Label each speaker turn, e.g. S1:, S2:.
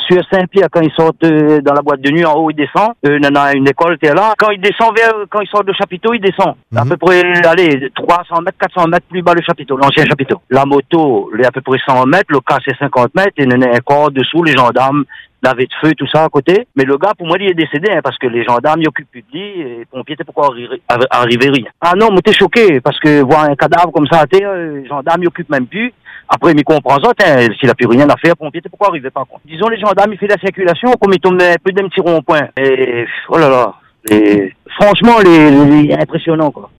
S1: sur Saint-Pierre, quand ils sortent dans la boîte de nuit, en haut, ils descendent. On a une école qui est là. Quand ils sortent de chapiteau, ils descendent. À peu près, allez, 300 mètres, 400 mètres plus bas le chapiteau, l'ancien chapiteau. La moto, elle est à peu près 100 mètres, le cas c'est 50 mètres, et il y a un corps dessous, les gendarmes, laver de feu, tout ça à côté. Mais le gars, pour moi, il est décédé, hein, parce que les gendarmes, ils occupent plus de lui, et les pompiers, pourquoi arriver rien. Ah non, moi, t'es choqué, parce que voir un cadavre comme ça à terre, les gendarmes, ils occupent même plus. Après, il comprend ça, s'il a plus rien à faire, pompier, pourquoi arriver pas, quoi. Disons, les gendarmes, ils font la circulation, comme ils tombent un peu d'un petit rond-point. Et, oh là là. Et, franchement, impressionnant, quoi.